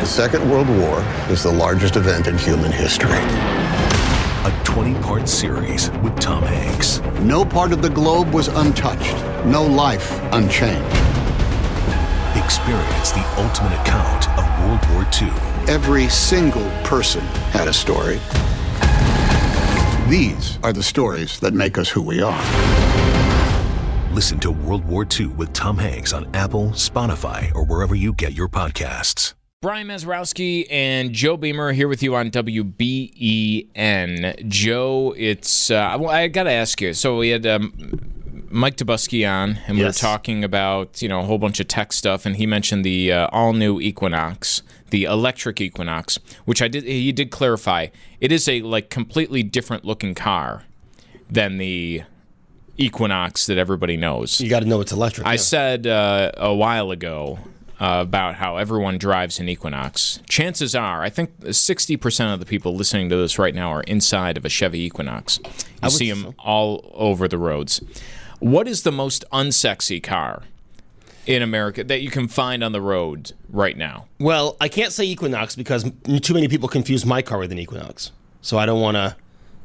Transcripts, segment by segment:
Second World War is the largest event in human history. A 20-part series with Tom Hanks. No part of the globe was untouched. No life unchanged. Experience the ultimate account of World War II. Every single person had a story. These are the stories that make us who we are. Listen to World War II with Tom Hanks on Apple, Spotify, or wherever you get your podcasts. Brian Mazurowski and Joe Beamer here with you on WBEN. Joe, it's I got to ask you. So we had Mike Dubusky on, and we were talking about a whole bunch of tech stuff, and he mentioned the all-new Equinox, the electric Equinox, which he did clarify. It is a completely different looking car than the Equinox that everybody knows. You got to know it's electric. I said a while ago about how everyone drives an Equinox. Chances are, I think 60% of the people listening to this right now are inside of a Chevy Equinox. You see them all over the roads. What is the most unsexy car in America that you can find on the road right now? Well, I can't say Equinox because too many people confuse my car with an Equinox. So I don't want to,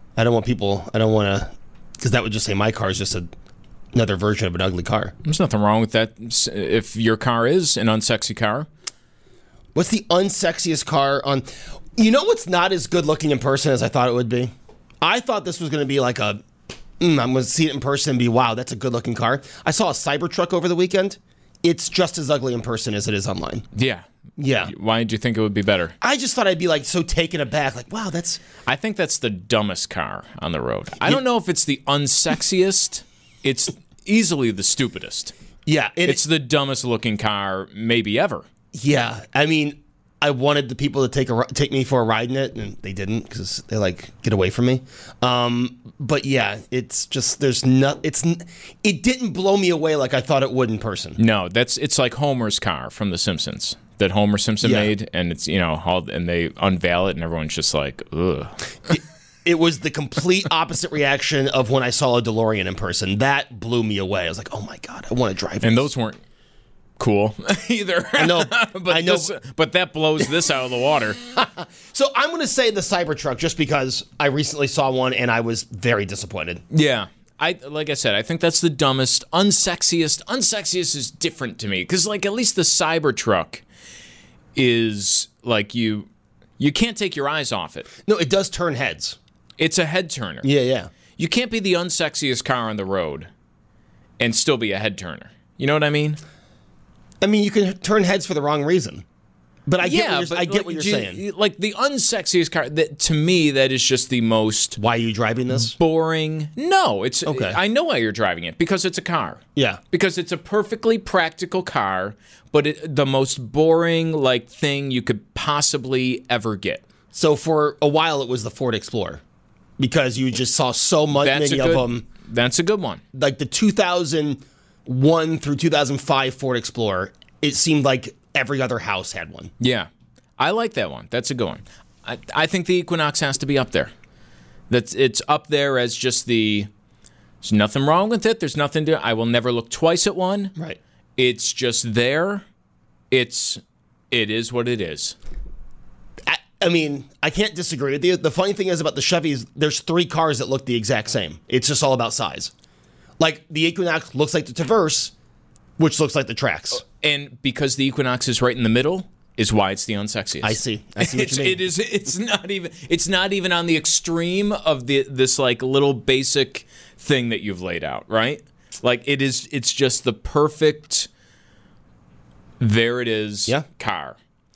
because that would just say my car is just another version of an ugly car. There's nothing wrong with that if your car is an unsexy car. What's the unsexiest car on? You know what's not as good looking in person as I thought it would be? I thought this was going to be like I'm going to see it in person and be, wow, that's a good looking car. I saw a Cybertruck over the weekend. It's just as ugly in person as it is online. Yeah. Yeah. Why did you think it would be better? I just thought I'd be so taken aback. Wow, that's... I think that's the dumbest car on the road. I don't know if it's the unsexiest. It's easily the stupidest. Yeah. It's the dumbest looking car maybe ever. Yeah. I mean, I wanted the people to take me for a ride in it, and they didn't because they get away from me. But yeah, it's just it didn't blow me away like I thought it would in person. No, it's like Homer's car from The Simpsons that Homer Simpson made, and it's and they unveil it, and everyone's just like, ugh. It was the complete opposite reaction of when I saw a DeLorean in person. That blew me away. I was like, oh my God, I want to drive it. And those weren't cool either. I know. But that blows this out of the water. So I'm going to say the Cybertruck just because I recently saw one and I was very disappointed. Yeah. Like I said, I think that's the dumbest, unsexiest. Unsexiest is different to me because at least the Cybertruck is you can't take your eyes off it. No, it does turn heads. It's a head turner. Yeah. You can't be the unsexiest car on the road and still be a head turner. You know what I mean? I mean, you can turn heads for the wrong reason. But I get what you're saying. The unsexiest car, to me, that is just the most... Why are you driving this? Boring. No, it's... Okay. I know why you're driving it, because it's a car. Yeah. Because it's a perfectly practical car, but the most boring, thing you could possibly ever get. So for a while, it was the Ford Explorer. Because you just saw so many of them. That's a good one. The 2001 through 2005 Ford Explorer, it seemed like every other house had one. Yeah. I like that one. That's a good one. I think the Equinox has to be up there. It's up there as just there's nothing wrong with it. There's nothing I will never look twice at one. Right. It's just there. It is what it is. I mean, I can't disagree with you. The funny thing is about the Chevys, there's 3 cars that look the exact same. It's just all about size. The Equinox looks like the Traverse, which looks like the Trax. And because the Equinox is right in the middle is why it's the unsexiest. I see what you mean. It's not even on the extreme of this little basic thing that you've laid out, right? It's just the perfect there it is car.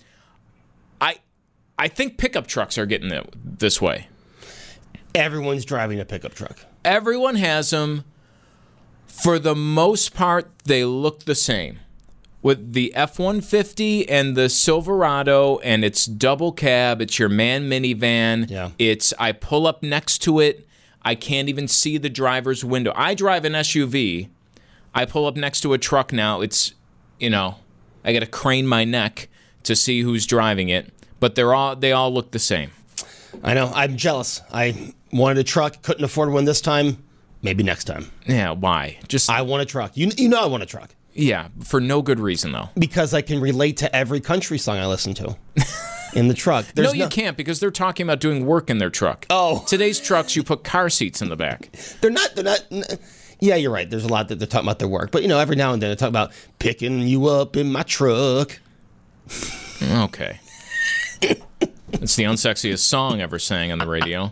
I think pickup trucks are getting it this way. Everyone's driving a pickup truck. Everyone has them. For the most part, they look the same. With the F-150 and the Silverado, and it's double cab, it's your man minivan. Yeah. I pull up next to it, I can't even see the driver's window. I drive an SUV. I pull up next to a truck now. It's, I got to crane my neck to see who's driving it. But they all look the same. I know. I'm jealous. I wanted a truck, couldn't afford one this time. Maybe next time. Yeah, why? I want a truck. You know I want a truck. Yeah, for no good reason, though. Because I can relate to every country song I listen to. in the truck. No, you can't because they're talking about doing work in their truck. Oh. Today's trucks, you put car seats in the back. They're not. Yeah, you're right. There's a lot that they're talking about their work. But, every now and then they talk about picking you up in my truck. Okay. It's the unsexiest song ever sang on the radio.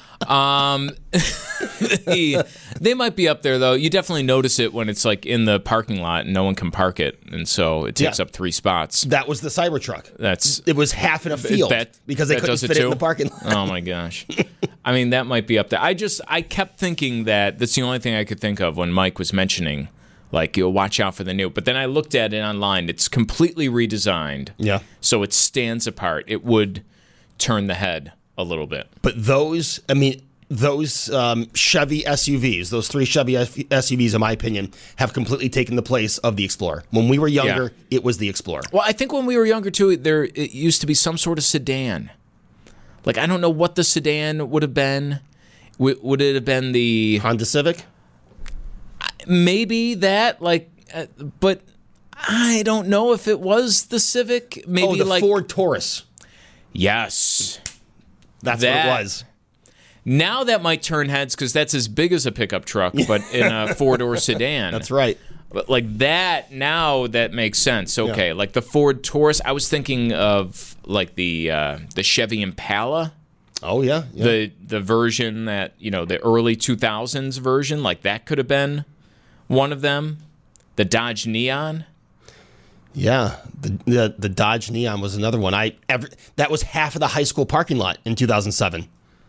They might be up there, though. You definitely notice it when it's like in the parking lot and no one can park it. And so it takes up 3 spots. That was the Cybertruck. It was half in a field because they couldn't fit it in the parking lot. Oh, my gosh. I mean, that might be up there. I kept thinking that's the only thing I could think of when Mike was mentioning, like, you'll watch out for the new. But then I looked at it online. It's completely redesigned. Yeah. So it stands apart. It would turn the head a little bit. But those Chevy SUVs, those 3 Chevy SUVs, in my opinion, have completely taken the place of the Explorer. When we were younger, it was the Explorer. Well, I think when we were younger, too, it used to be some sort of sedan. Like, I don't know what the sedan would have been. Would it have been the Honda Civic? Maybe that, but I don't know if it was the Civic. Maybe the Ford Taurus. Yes. That's what it was. Now that might turn heads because that's as big as a pickup truck, but in a 4-door sedan. That's right. But like that, now that makes sense. Okay, yeah. Like the Ford Taurus, I was thinking of like the Chevy Impala. Oh yeah, yeah. The version that the early 2000s version, like that could have been one of them. The Dodge Neon. Yeah, the Dodge Neon was another one. That was half of the high school parking lot in 2007.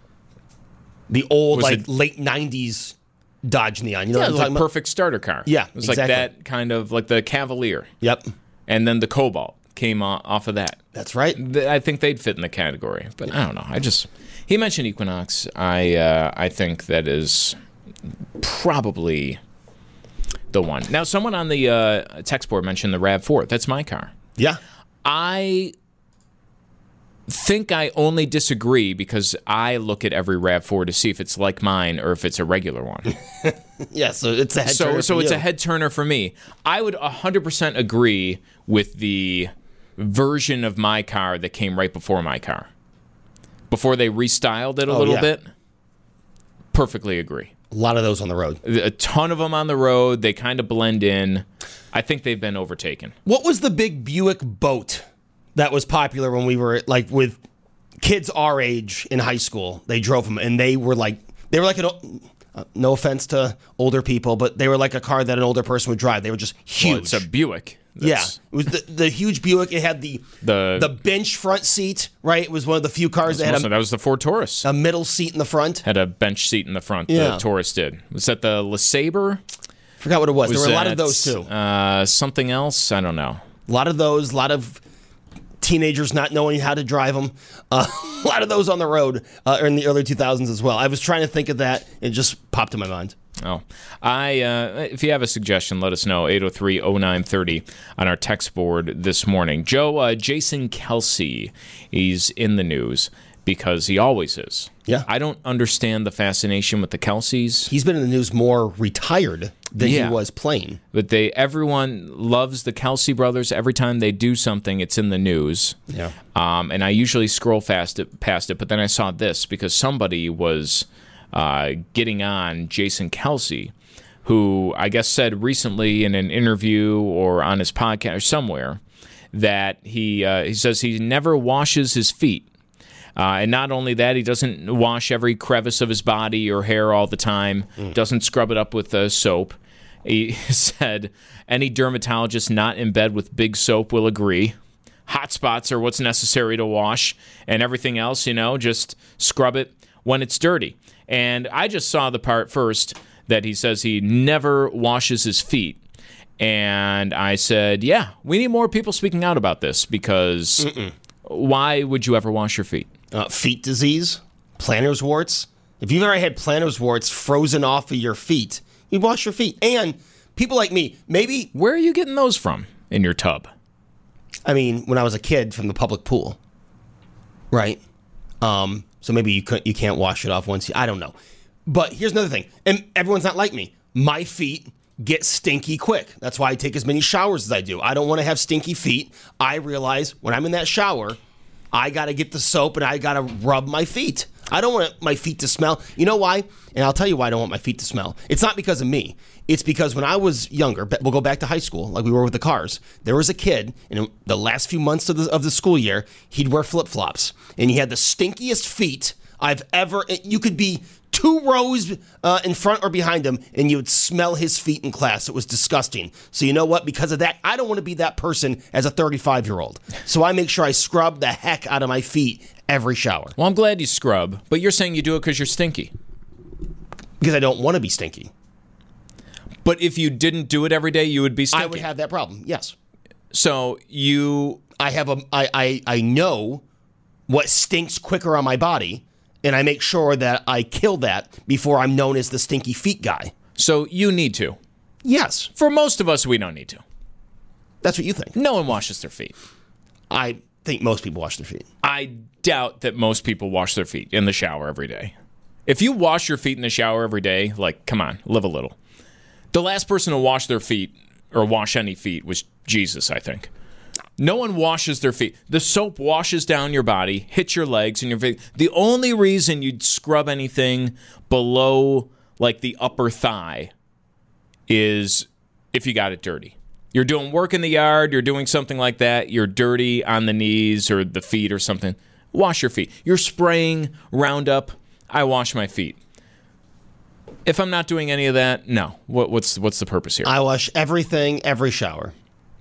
The old late 90s Dodge Neon. It was like a perfect starter car. Yeah, it was like that kind of like the Cavalier. Yep. And then the Cobalt came off of that. That's right. I think they'd fit in the category, but I don't know. He mentioned Equinox. I think that is probably the one. Now, someone on the text board mentioned the RAV4. That's my car. Yeah. I think I only disagree because I look at every RAV4 to see if it's like mine or if it's a regular one. Yeah, so it's a head turner. So it's a head turner for me. I would 100% agree with the version of my car that came right before my car. Before they restyled it a little bit. Perfectly agree. A lot of those on the road. A ton of them on the road. They kind of blend in. I think they've been overtaken. What was the big Buick boat that was popular when we were like with kids our age in high school? They drove them, and they were like no offense to older people, but they were like a car that an older person would drive. They were just huge. Well, it's a Buick. Yeah, it was the huge Buick. It had the bench front seat, right? It was one of the few cars that had that was the Ford Taurus. A middle seat in the front. Had a bench seat in the front. Yeah. The Taurus did. Was that the LeSabre? Forgot what it was. There were a lot of those too. Something else? I don't know. A lot of those. A lot of teenagers not knowing how to drive them. A lot of those on the road in the early 2000s as well. I was trying to think of that. It just popped in my mind. Oh, if you have a suggestion, let us know. 803-0930 on our text board this morning. Joe, Jason Kelce, he's in the news because he always is. Yeah. I don't understand the fascination with the Kelces. He's been in the news more retired than he was playing. But everyone loves the Kelce brothers. Every time they do something, it's in the news. Yeah. And I usually scroll past it, but then I saw this because somebody was getting on Jason Kelce, who I guess said recently in an interview or on his podcast or somewhere that he says he never washes his feet. And not only that, he doesn't wash every crevice of his body or hair all the time, doesn't scrub it up with soap. He said any dermatologist not in bed with big soap will agree. Hot spots are what's necessary to wash, and everything else, just scrub it when it's dirty. And I just saw the part first that he says he never washes his feet. And I said, yeah, we need more people speaking out about this because why would you ever wash your feet? Feet disease, plantar's warts. If you've ever had plantar's warts frozen off of your feet, you wash your feet. And people like me, maybe... Where are you getting those from in your tub? I mean, when I was a kid, from the public pool. Right? So maybe you can't wash it off once. I don't know. But here's another thing. And everyone's not like me. My feet get stinky quick. That's why I take as many showers as I do. I don't want to have stinky feet. I realize when I'm in that shower, I got to get the soap and I got to rub my feet. I don't want my feet to smell. You know why? And I'll tell you why I don't want my feet to smell. It's not because of me. It's because when I was younger, we'll go back to high school, like we were with the cars. There was a kid in the last few months of the school year, he'd wear flip-flops. And he had the stinkiest feet I've ever... You could be 2 rows in front or behind him, and you would smell his feet in class. It was disgusting. So you know what? Because of that, I don't want to be that person as a 35-year-old. So I make sure I scrub the heck out of my feet every shower. Well, I'm glad you scrub, but you're saying you do it because you're stinky. Because I don't want to be stinky. But if you didn't do it every day, you would be stinky. I would have that problem, yes. So you... I know what stinks quicker on my body, and I make sure that I kill that before I'm known as the stinky feet guy. So you need to. Yes. For most of us, we don't need to. That's what you think. No one washes their feet. I think most people wash their feet. I doubt that most people wash their feet in the shower every day. If you wash your feet in the shower every day, like, come on, live a little. The last person to wash their feet, or wash any feet, was Jesus, I think. No one washes their feet. The soap washes down your body, hits your legs and your feet. The only reason you'd scrub anything below, like, the upper thigh is if you got it dirty. You're doing work in the yard, you're doing something like that, you're dirty on the knees or the feet or something. Wash your feet. You're spraying Roundup, I wash my feet. If I'm not doing any of that, no. What's the purpose here? I wash everything every shower.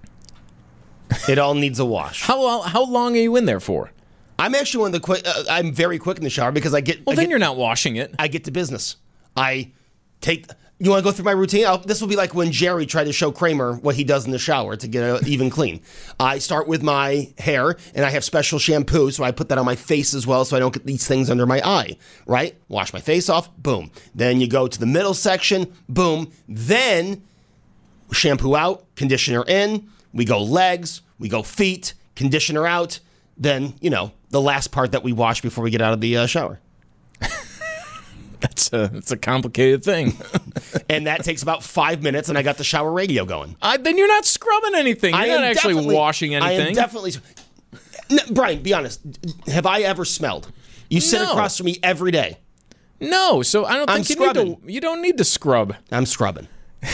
It all needs a wash. How long are you in there for? I'm actually one of the quick. I'm very quick in the shower because I get. Well, then you're not washing it. I get to business. I take. You want to go through my routine? This will be like when Jerry tried to show Kramer what he does in the shower to get it even clean. I start with my hair, and I have special shampoo, so I put that on my face as well so I don't get these things under my eye, right? Wash my face off, boom. Then you go to the middle section, boom. Then shampoo out, conditioner in. We go legs, we go feet, conditioner out. Then, the last part that we wash before we get out of the shower. That's a complicated thing. And that takes about 5 minutes, and I got the shower radio going. Then you're not scrubbing anything. You're not actually washing anything. I am definitely... No, Brian, be honest. Have I ever smelled? You sit across from me every day. No, so I don't think you don't need to scrub. I'm scrubbing.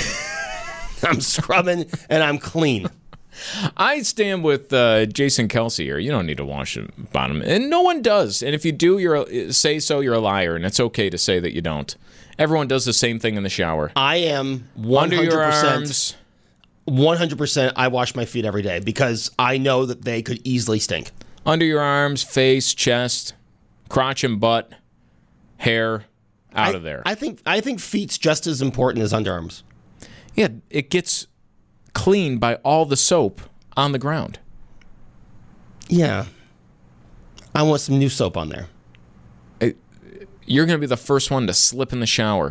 I'm scrubbing, and I'm clean. I stand with Jason Kelsey here. You don't need to wash the bottom. And no one does. And if you do, you're a liar. And it's okay to say that you don't. Everyone does the same thing in the shower. I am 100%. Under your arms. 100% I wash my feet every day because I know that they could easily stink. Under your arms, face, chest, crotch and butt, hair, out of there. I think feet's just as important as underarms. Yeah, it gets cleaned by all the soap on the ground. Yeah. I want some new soap on there. You're going to be the first one to slip in the shower.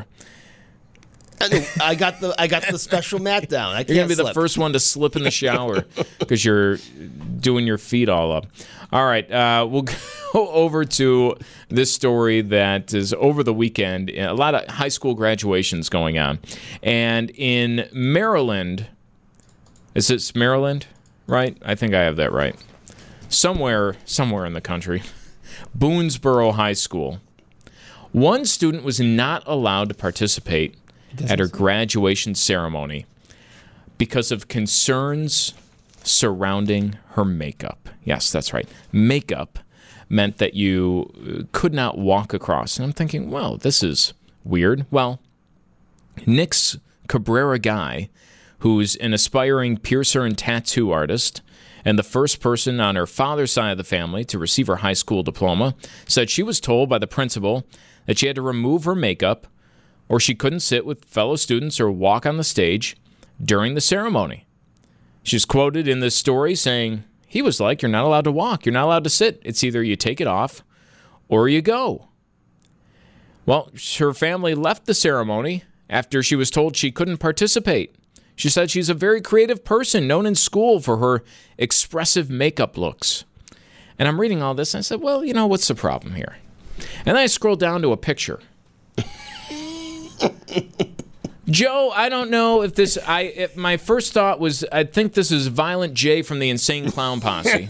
I got the special mat down. You're going to be the first one to slip in the shower because you're doing your feet all up. All right, we'll go over to this story that is over the weekend. A lot of high school graduations going on. And in Maryland, is this Maryland, right? I think I have that right. Somewhere in the country, Boonesboro High School. One student was not allowed to participate at her graduation ceremony because of concerns surrounding her makeup. Yes, that's right. Makeup meant that you could not walk across. And I'm thinking, well, this is weird. Well, Nix Cabrera Guy, who's an aspiring piercer and tattoo artist and the first person on her father's side of the family to receive her high school diploma, said she was told by the principal that she had to remove her makeup or she couldn't sit with fellow students or walk on the stage during the ceremony. She's quoted in this story saying, he was like, you're not allowed to walk, you're not allowed to sit. It's either you take it off or you go. Well, her family left the ceremony after she was told she couldn't participate. She said she's a very creative person, known in school for her expressive makeup looks. And I'm reading all this, and I said, well, what's the problem here? And then I scrolled down to a picture. Joe, I don't know if this. My first thought was I think this is Violent J from the Insane Clown Posse,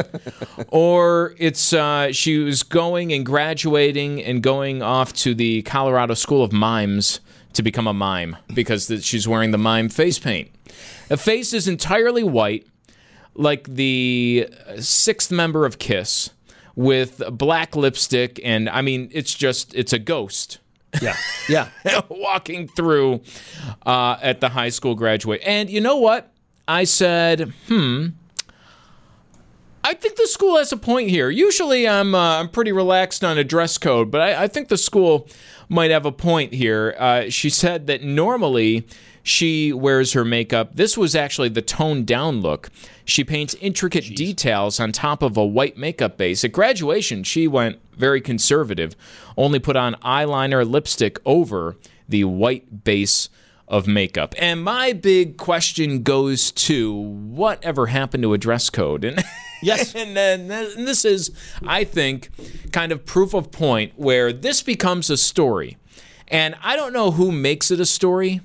or it's she was going and graduating and going off to the Colorado School of Mimes to become a mime because she's wearing the mime face paint. The face is entirely white, like the sixth member of Kiss, with black lipstick, and I mean it's a ghost. Yeah. Walking through at the high school graduate. And you know what? I said, I think the school has a point here. Usually I'm pretty relaxed on a dress code, but I think the school might have a point here. She said that normally she wears her makeup. This was actually the toned down look. She paints intricate details on top of a white makeup base. At graduation, she went very conservative, only put on eyeliner, lipstick over the white base of makeup. And my big question goes to whatever happened to a dress code? And yes. And this is, I think, kind of proof of point where this becomes a story. And I don't know who makes it a story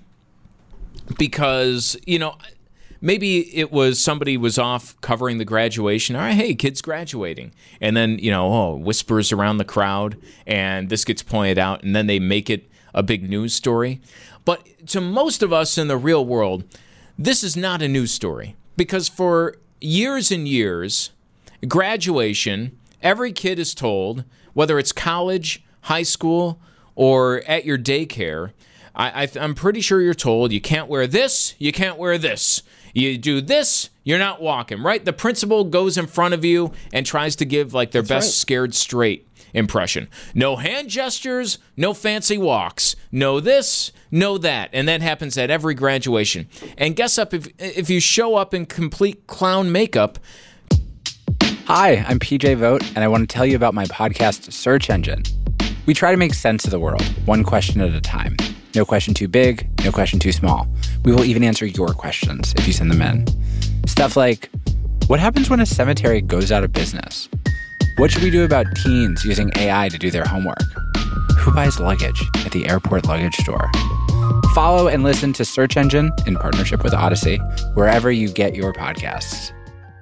because, maybe it was somebody was off covering the graduation. All right, hey, kid's graduating. And then, whispers around the crowd, and this gets pointed out, and then they make it a big news story. But to most of us in the real world, this is not a news story. Because for years and years, graduation, every kid is told, whether it's college, high school, or at your daycare, I'm pretty sure you're told you can't wear this, you can't wear this. You do this, you're not walking, right? The principal goes in front of you and tries to give like their best scared straight impression. No hand gestures, no fancy walks. No this, no that. And that happens at every graduation. And guess up, if you show up in complete clown makeup. Hi, I'm PJ Vogt, and I want to tell you about my podcast, Search Engine. We try to make sense of the world, one question at a time. No question too big, no question too small. We will even answer your questions if you send them in. Stuff like, what happens when a cemetery goes out of business? What should we do about teens using AI to do their homework? Who buys luggage at the airport luggage store? Follow and listen to Search Engine in partnership with Odyssey, wherever you get your podcasts.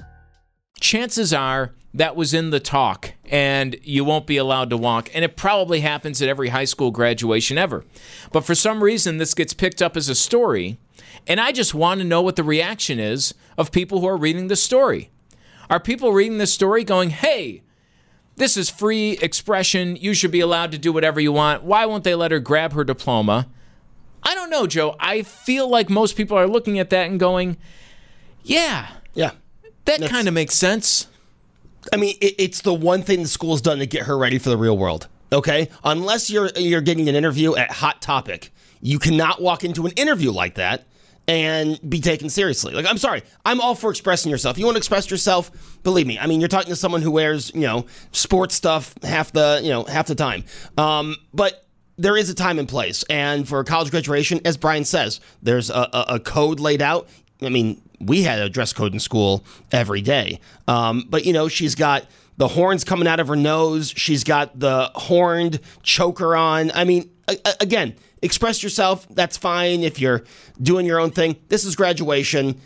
Chances are that was in the talk, and you won't be allowed to walk. And it probably happens at every high school graduation ever. But for some reason, this gets picked up as a story, and I just want to know what the reaction is of people who are reading the story. Are people reading this story going, hey, this is free expression, you should be allowed to do whatever you want, why won't they let her grab her diploma? I don't know, Joe. I feel like most people are looking at that and going, yeah, that kind of makes sense. I mean, it's the one thing the school's done to get her ready for the real world, okay? Unless you're getting an interview at Hot Topic, you cannot walk into an interview like that and be taken seriously. Like, I'm sorry, I'm all for expressing yourself. You want to express yourself? Believe me. I mean, you're talking to someone who wears, sports stuff half the time. But there is a time and place. And for college graduation, as Brian says, there's a code laid out. I mean, we had a dress code in school every day. But, she's got the horns coming out of her nose. She's got the horned choker on. I mean, again, express yourself. That's fine if you're doing your own thing. This is graduation.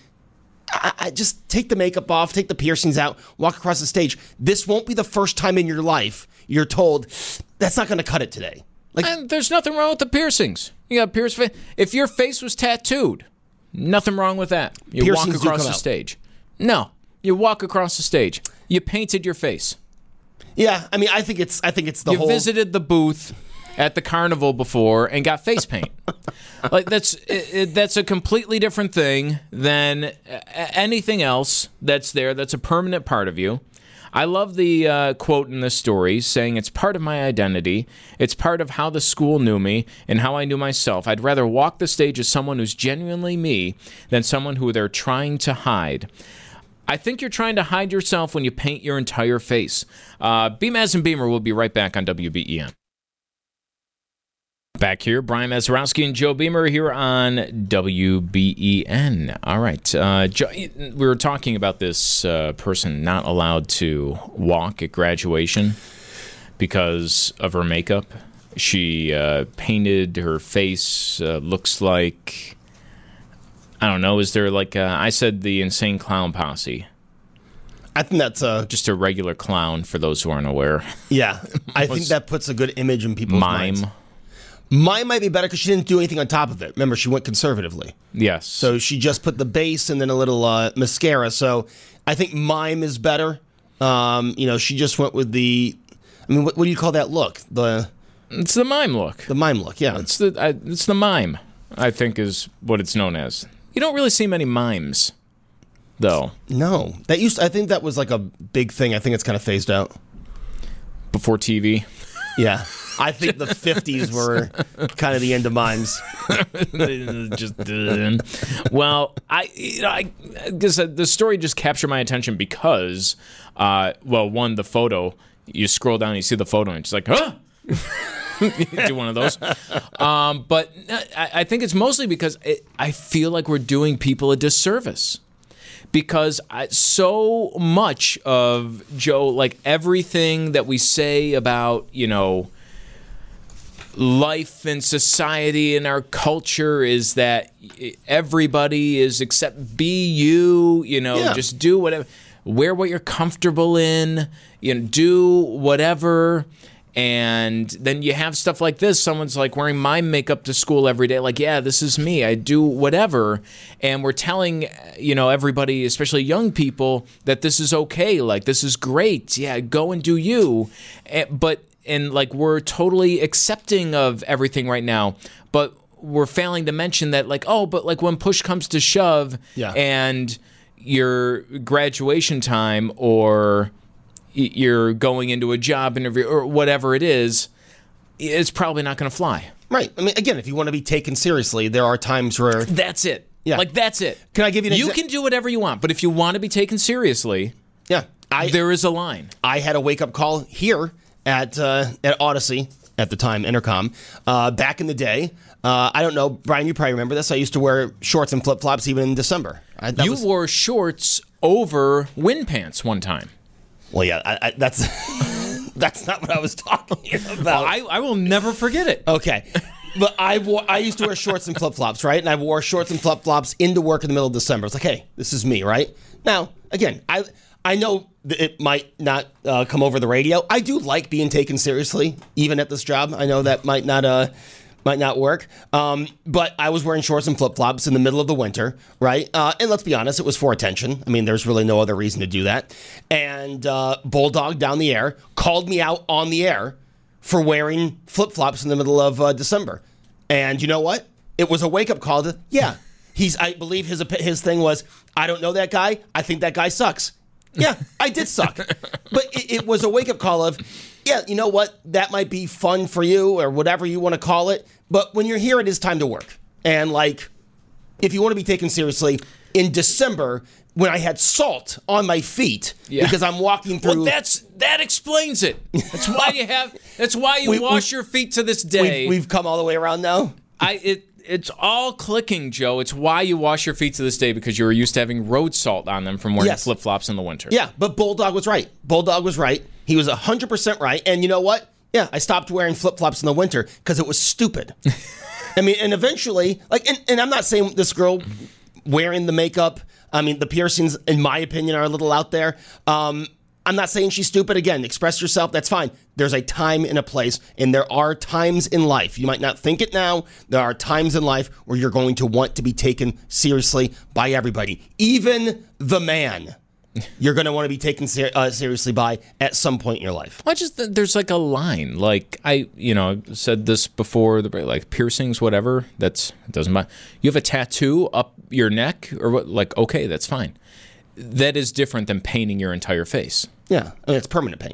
I just take the makeup off, take the piercings out, walk across the stage. This won't be the first time in your life you're told, that's not going to cut it today. And there's nothing wrong with the piercings. You got pierced face. If your face was tattooed, nothing wrong with that. You Piercings walk across the stage. No, you walk across the stage. You painted your face. Yeah, I mean, I think it's the whole. You visited the booth at the carnival before and got face paint. Like that's a completely different thing than anything else that's there. That's a permanent part of you. I love the quote in this story saying it's part of my identity. It's part of how the school knew me and how I knew myself. I'd rather walk the stage as someone who's genuinely me than someone who they're trying to hide. I think you're trying to hide yourself when you paint your entire face. Beamaz and Beamer will be right back on WBEN. Back here, Brian Mazurowski and Joe Beamer here on WBEN. All right. Joe, we were talking about this person not allowed to walk at graduation because of her makeup. She painted her face. Looks like, I don't know. Is there like I said the Insane Clown Posse? I think that's just a regular clown for those who aren't aware. Yeah, I think that puts a good image in people's minds. Mime might be better because she didn't do anything on top of it. Remember, she went conservatively. Yes. So she just put the base and then a little mascara. So I think Mime is better. She just went with the. I mean, what do you call that look? It's the mime look. The mime look, yeah. It's the mime, I think, is what it's known as. You don't really see many mimes, though. No, I think that was like a big thing. I think it's kind of phased out before TV. Yeah. I think the 50s were kind of the end of mimes. Just well, I guess the story just captured my attention because, one, the photo. You scroll down, and you see the photo, and it's like, huh? Do one of those. But I think it's mostly because I feel like we're doing people a disservice. Because so much of, Joe, like everything that we say about, life and society and our culture is that everybody is except be you, just do whatever, wear what you're comfortable in, do whatever. And then you have stuff like this. Someone's like wearing my makeup to school every day. Like, yeah, this is me. I do whatever. And we're telling, everybody, especially young people, that this is okay. Like, this is great. Yeah, go and do you. And we're totally accepting of everything right now. But we're failing to mention that, when push comes to shove and your graduation time or you're going into a job interview or whatever it is, it's probably not going to fly. Right. I mean, again, if you want to be taken seriously, there are times where... That's it. Yeah. That's it. Can I give you an You can do whatever you want, but if you want to be taken seriously, there is a line. I had a wake-up call here at Odyssey, at the time, Intercom, back in the day. I don't know, Brian, you probably remember this. I used to wear shorts and flip-flops even in December. You wore shorts over wind pants one time. Well, yeah, that's not what I was talking about. Well, I will never forget it. Okay. But I used to wear shorts and flip-flops, right? And I wore shorts and flip-flops into work in the middle of December. It's like, hey, this is me, right? Now, again, I know that it might not come over the radio. I do like being taken seriously, even at this job. I know that might not work. But I was wearing shorts and flip-flops in the middle of the winter, right? And let's be honest, it was for attention. I mean, there's really no other reason to do that. And Bulldog down the air called me out on the air for wearing flip-flops in the middle of December. And you know what? It was a wake-up call to, I believe his thing was, I don't know that guy. I think that guy sucks. Yeah, I did suck. But it was a wake-up call of, you know what? That might be fun for you or whatever you want to call it. But when you're here, it is time to work. And if you want to be taken seriously, in December, when I had salt on my feet because I'm walking through. Well, that explains it. That's why you wash your feet to this day. We've come all the way around now. It's all clicking, Joe. It's why you wash your feet to this day, because you were used to having road salt on them from wearing flip-flops in the winter. Yeah, but Bulldog was right. He was 100% right. And you know what? Yeah, I stopped wearing flip-flops in the winter because it was stupid. I mean, and eventually, and I'm not saying this girl wearing the makeup, I mean, the piercings, in my opinion, are a little out there. I'm not saying she's stupid. Again, express yourself. That's fine. There's a time and a place, and there are times in life. You might not think it now. There are times in life where you're going to want to be taken seriously by everybody, even the man. You're going to want to be taken seriously by at some point in your life. I just there's a line. I've said this before. Piercings, whatever. It doesn't matter. You have a tattoo up your neck or what? Okay, that's fine. That is different than painting your entire face. Yeah, I mean, it's permanent paint.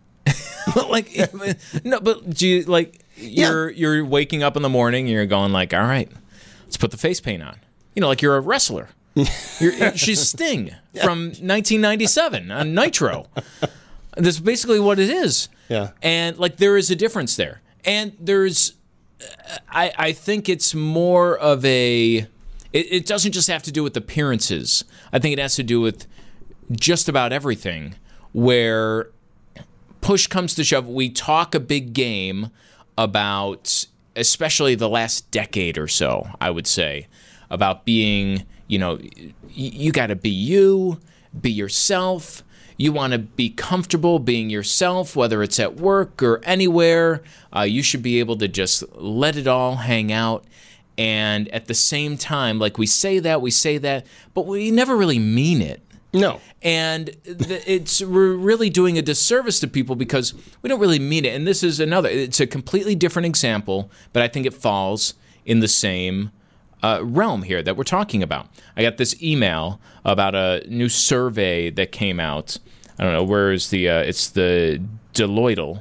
No, but do you you're waking up in the morning and you're going all right, let's put the face paint on. You're a wrestler. She's Sting from 1997 on Nitro. That's basically what it is. Yeah, and there is a difference there, and there's, I think it's more of a. It doesn't just have to do with appearances. I think it has to do with just about everything. Where push comes to shove, we talk a big game about, especially the last decade or so, I would say, about being, you got to be you, be yourself. You want to be comfortable being yourself, whether it's at work or anywhere. You should be able to just let it all hang out. And at the same time, like we say that, but we never really mean it. No. And we're really doing a disservice to people because we don't really mean it. And this is it's a completely different example, but I think it falls in the same realm here that we're talking about. I got this email about a new survey that came out. I don't know, where is the, it's the Deloitte?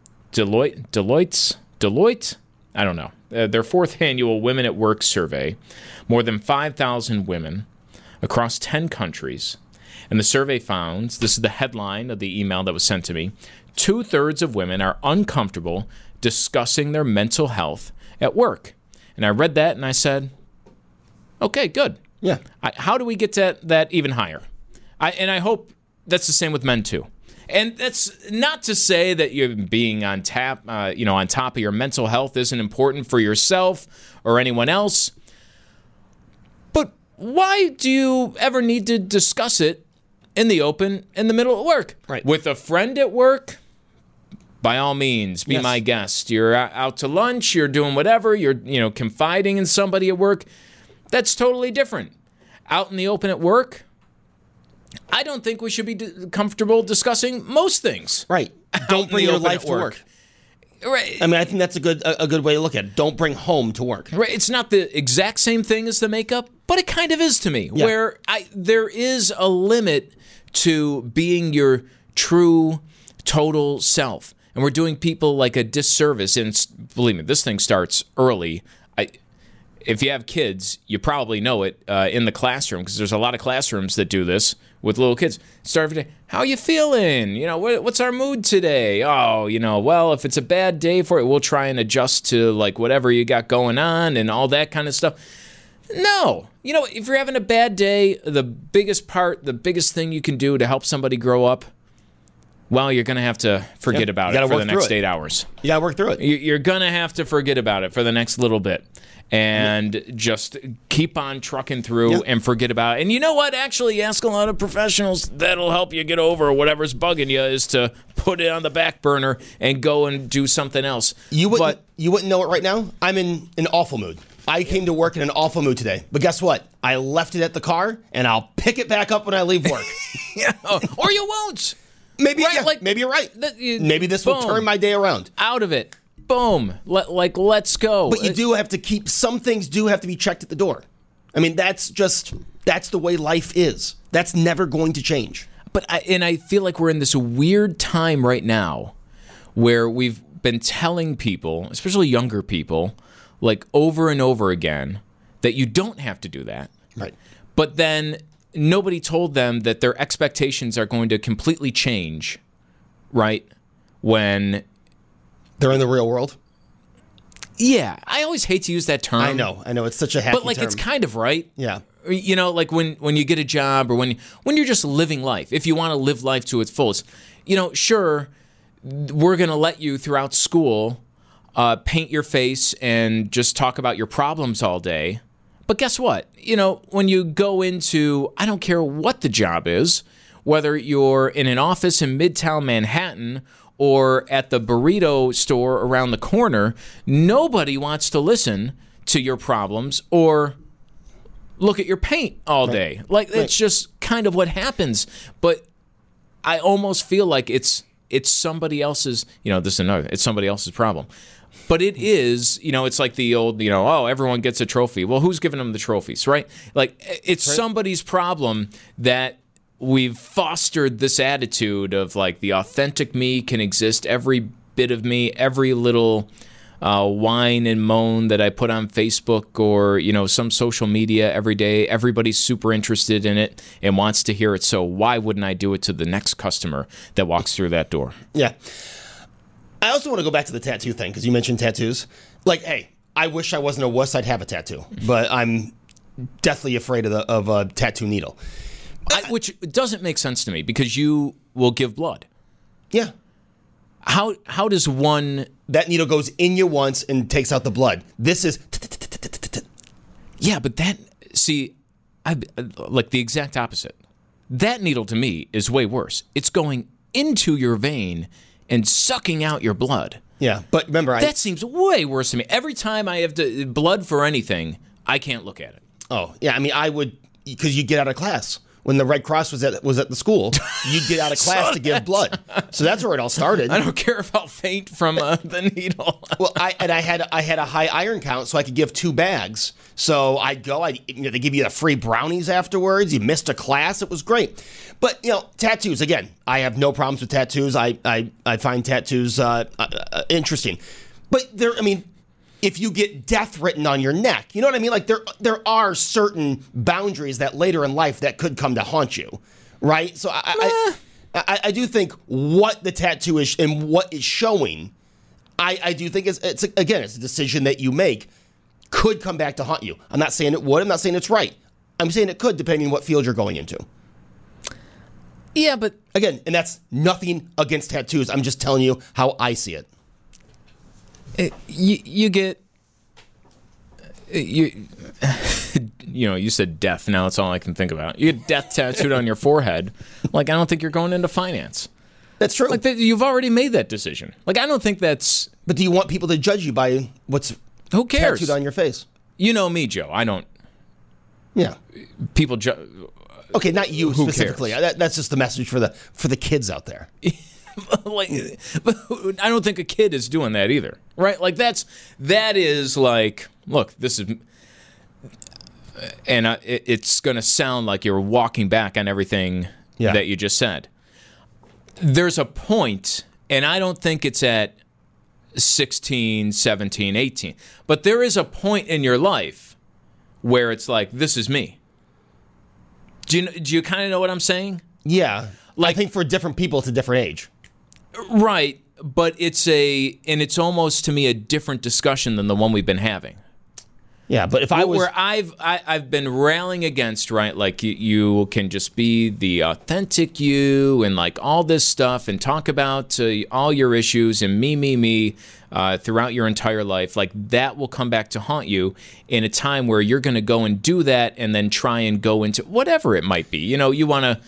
I don't know. Their 4th annual Women at Work survey. More than 5,000 women across 10 countries. And the survey found, this is the headline of the email that was sent to me, 2/3 of women are uncomfortable discussing their mental health at work. And I read that and I said, okay, good. Yeah. How do we get that even higher? I hope that's the same with men too. And that's not to say that you're being on top of your mental health isn't important for yourself or anyone else. But why do you ever need to discuss it in the open, in the middle of work? Right. With a friend at work? By all means, be Yes. my guest. You're out to lunch, you're doing whatever, you're confiding in somebody at work. That's totally different. Out in the open at work, I don't think we should be comfortable discussing most things. Right. Don't bring your life to work. Right. I mean, I think that's a good way to look at it. Don't bring home to work. Right. It's not the exact same thing as the makeup, but it kind of is to me. Yeah. Where there is a limit to being your true, total self. And we're doing people like a disservice. And believe me, this thing starts early. If you have kids, you probably know it in the classroom, because there's a lot of classrooms that do this with little kids. Start every day. How you feeling? What's our mood today? Oh, well, if it's a bad day for it, we'll try and adjust to like whatever you got going on and all that kind of stuff. No. If you're having a bad day, the biggest thing you can do to help somebody grow up, well, you're going to have to forget about it for the next 8 hours. You got to work through it. You're going to have to forget about it for the next little bit and just keep on trucking through and forget about it. And you know what? Actually, ask a lot of professionals. That'll help you get over whatever's bugging you, is to put it on the back burner and go and do something else. You wouldn't know it right now. I'm in an awful mood. I came to work in an awful mood today. But guess what? I left it at the car, and I'll pick it back up when I leave work. Or you won't. Maybe, right, maybe you're right. Maybe this will turn my day around. Out of it. Boom. Let's go. But you do have to some things do have to be checked at the door. I mean, that's the way life is. That's never going to change. But I feel like we're in this weird time right now where we've been telling people, especially younger people, like over and over again, that you don't have to do that. Right. But then nobody told them that their expectations are going to completely change, right? When they're in the real world. Yeah, I always hate to use that term. I know. It's such a hacky but term. It's kind of right. Yeah. Like when you get a job, or when you're just living life, if you want to live life to its fullest, sure, we're going to let you throughout school paint your face and just talk about your problems all day. But guess what? When you go into, I don't care what the job is, whether you're in an office in Midtown Manhattan or at the burrito store around the corner, nobody wants to listen to your problems or look at your paint all day. It's just kind of what happens. But I almost feel like it's somebody else's, it's somebody else's problem. But it is, it's like the old, everyone gets a trophy. Well, who's giving them the trophies, right? It's somebody's problem that we've fostered this attitude of like the authentic me can exist, every bit of me, every little whine and moan that I put on Facebook or, some social media every day. Everybody's super interested in it and wants to hear it. So why wouldn't I do it to the next customer that walks through that door? Yeah. I also want to go back to the tattoo thing, because you mentioned tattoos. Hey, I wish I wasn't a wuss. I'd have a tattoo, but I'm deathly afraid of a tattoo needle. Which doesn't make sense to me, because you will give blood. Yeah. How does one that needle goes in you once and takes out the blood. This is... Yeah, but I like the exact opposite. That needle to me is way worse. It's going into your vein and sucking out your blood. Yeah, but remember... that seems way worse to me. Every time I have blood for anything, I can't look at it. Oh, yeah, I mean, I would... Because you get out of class. When the Red Cross was at the school, you'd get out of class to give blood. So that's where it all started. I don't care if I'll faint from the needle. Well, I had a high iron count, so I could give 2 bags. So I'd go. They give you the free brownies afterwards. You missed a class. It was great. But tattoos again. I have no problems with tattoos. I find tattoos interesting. But if you get death written on your neck, you know what I mean? Like there are certain boundaries that later in life that could come to haunt you, right? So I do think what the tattoo is and what is showing, I do think it's a decision that you make could come back to haunt you. I'm not saying it would. I'm not saying it's right. I'm saying it could, depending on what field you're going into. Yeah, but again, and that's nothing against tattoos. I'm just telling you how I see it. You get you said death. Now that's all I can think about. You get death tattooed on your forehead. Like, I don't think you're going into finance. That's true. Like, you've already made that decision. Like, I don't think that's... But do you want people to judge you by what's who cares? Tattooed on your face? You know me, Joe. I don't... Yeah. People okay, not you specifically. That's just the message for the kids out there. Like, I don't think a kid is doing that either, right? Like, that is like, look, this is, and it's going to sound like you're walking back on everything that you just said. There's a point, and I don't think it's at 16, 17, 18, but there is a point in your life where it's like, this is me. Do you kind of know what I'm saying? Yeah. Like, I think for different people, it's a different age. Right, but it's almost to me a different discussion than the one we've been having. Yeah, but if I was where I've been railing against, right, like you can just be the authentic you and like all this stuff and talk about all your issues and me throughout your entire life, like that will come back to haunt you in a time where you're going to go and do that and then try and go into whatever it might be. You want to.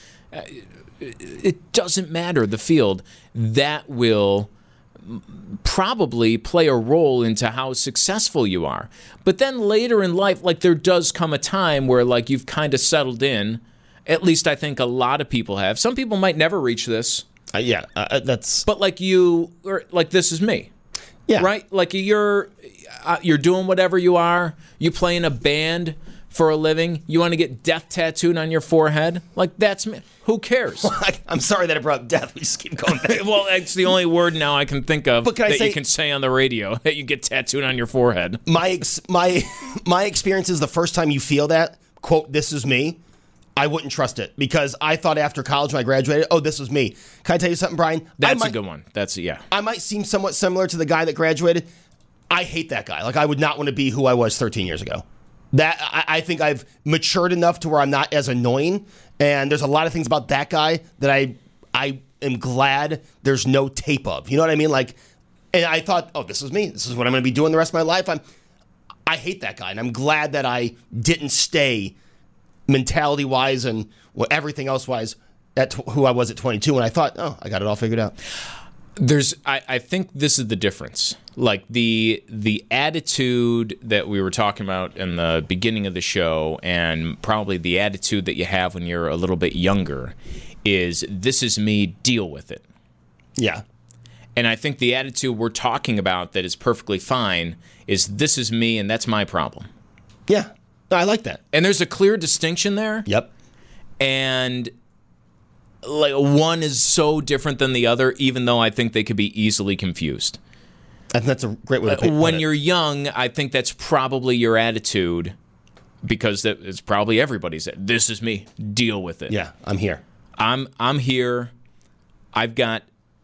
It doesn't matter the field. That will probably play a role into how successful you are. But then later in life, like there does come a time where like you've kind of settled in. At least I think a lot of people have. Some people might never reach this. That's. But like this is me. Yeah. Right. Like you're doing whatever you are. You play in a band for a living. You want to get death tattooed on your forehead? Like, that's me. Who cares? I'm sorry that I brought up death. We just keep going back. Well, it's the only word now I can think of you can say on the radio that you get tattooed on your forehead. My experience is the first time you feel that, quote, this is me, I wouldn't trust it. Because I thought after college when I graduated, oh, this was me. Can I tell you something, Brian? That's a good one. I might seem somewhat similar to the guy that graduated. I hate that guy. Like, I would not want to be who I was 13 years ago. That I think I've matured enough to where I'm not as annoying, and there's a lot of things about that guy that I am glad there's no tape of. You know what I mean? Like, and I thought, oh, this is me. This is what I'm going to be doing the rest of my life. I hate that guy, and I'm glad that I didn't stay mentality-wise and everything else-wise at who I was at 22. And I thought, oh, I got it all figured out. I think this is the difference. Like the attitude that we were talking about in the beginning of the show, and probably the attitude that you have when you're a little bit younger, is this is me, deal with it. Yeah. And I think the attitude we're talking about that is perfectly fine is this is me and that's my problem. Yeah. I like that. And there's a clear distinction there. Yep. And like one is so different than the other, even though I think they could be easily confused. I think that's a great way to put it. When you're young, I think that's probably your attitude, because it's probably everybody's. This is me. Deal with it. Yeah, I'm here. I'm here. I've got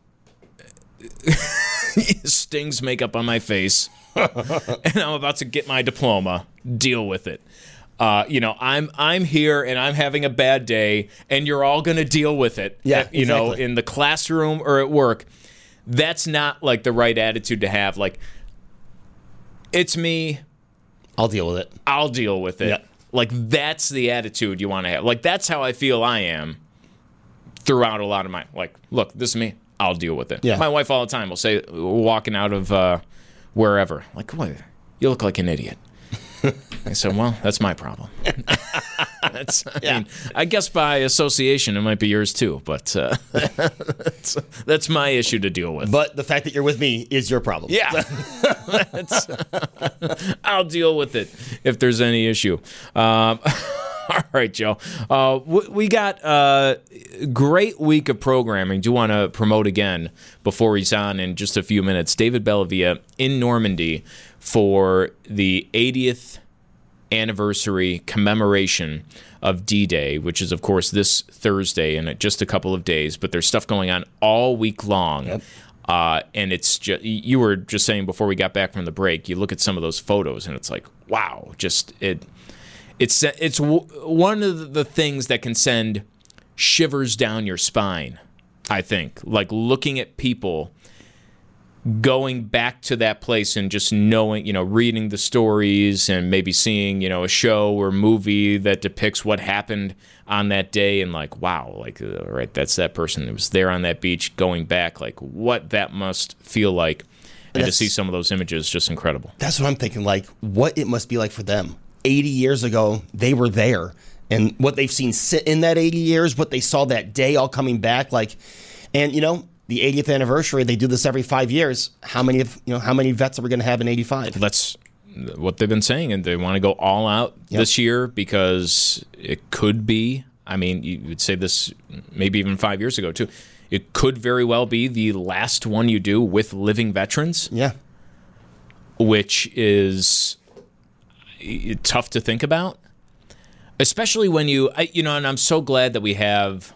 Sting's makeup on my face, and I'm about to get my diploma. Deal with it. I'm here and I'm having a bad day, and you're all going to deal with it. Yeah, in the classroom or at work. that's not like the right attitude to have. Like, it's me. I'll deal with it. I'll deal with it. Yeah. Like, that's the attitude you want to have. Like, that's how I feel I am throughout a lot of my, like, look, this is me. I'll deal with it. Yeah. My wife all the time will say, walking out of wherever, like, what? You look like an idiot. I said, well, that's my problem. I guess by association, it might be yours too, but that's my issue to deal with. But the fact that you're with me is your problem. Yeah. I'll deal with it if there's any issue. All right, Joe. We got a great week of programming. Do want to promote again before he's on in just a few minutes. David Bellavia in Normandy for the 80th anniversary commemoration of D-Day, which is, of course, this Thursday in just a couple of days. But there's stuff going on all week long. Yep. And it's just, you were just saying before we got back from the break, you look at some of those photos and it's like, wow, just it's one of the things that can send shivers down your spine, I think. Like looking at people going back to that place and just knowing, reading the stories and maybe seeing, a show or movie that depicts what happened on that day and like, wow, like, right, that's that person that was there on that beach going back, like what that must feel like. And to see some of those images, just incredible. That's what I'm thinking, like what it must be like for them. 80 years ago, they were there. And what they've seen in that 80 years, what they saw that day all coming back, like, and, the 80th anniversary, they do this every 5 years. How many vets are we going to have in 85? That's what they've been saying, and they want to go all out this year because it could be, I mean, you would say this maybe even 5 years ago, too. It could very well be the last one you do with living veterans. Yeah. Which is tough to think about, especially when and I'm so glad that we have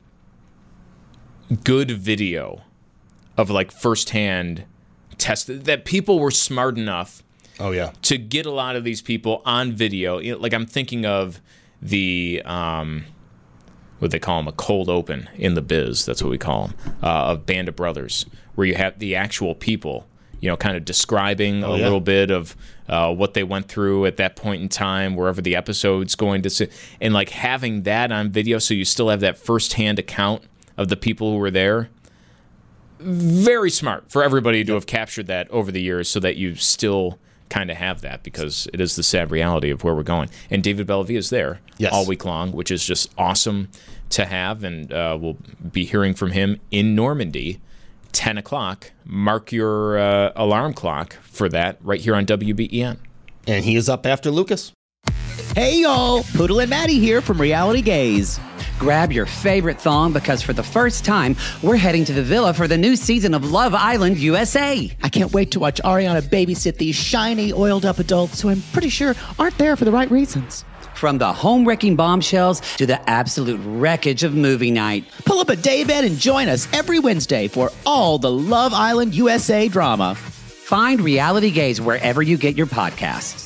good video of like firsthand test that people were smart enough to get a lot of these people on video. Like I'm thinking of the what they call them, a cold open in the biz, that's what we call them, of Band of Brothers, where you have the actual people kind of describing a little bit of what they went through at that point in time, wherever the episode's going to sit, and like having that on video so you still have that firsthand account of the people who were there. Very smart for everybody to have captured that over the years so that you still kind of have that, because it is the sad reality of where we're going. And David Bellavia is there all week long, which is just awesome to have, and we'll be hearing from him in Normandy, 10 o'clock. Mark your alarm clock for that right here on WBEN. And he is up after Lucas. Hey, y'all. Poodle and Maddie here from Reality Gaze. Grab your favorite thong because for the first time, we're heading to the villa for the new season of Love Island USA. I can't wait to watch Ariana babysit these shiny, oiled-up adults who I'm pretty sure aren't there for the right reasons. From the home-wrecking bombshells to the absolute wreckage of movie night. Pull up a daybed and join us every Wednesday for all the Love Island USA drama. Find Reality Gaze wherever you get your podcasts.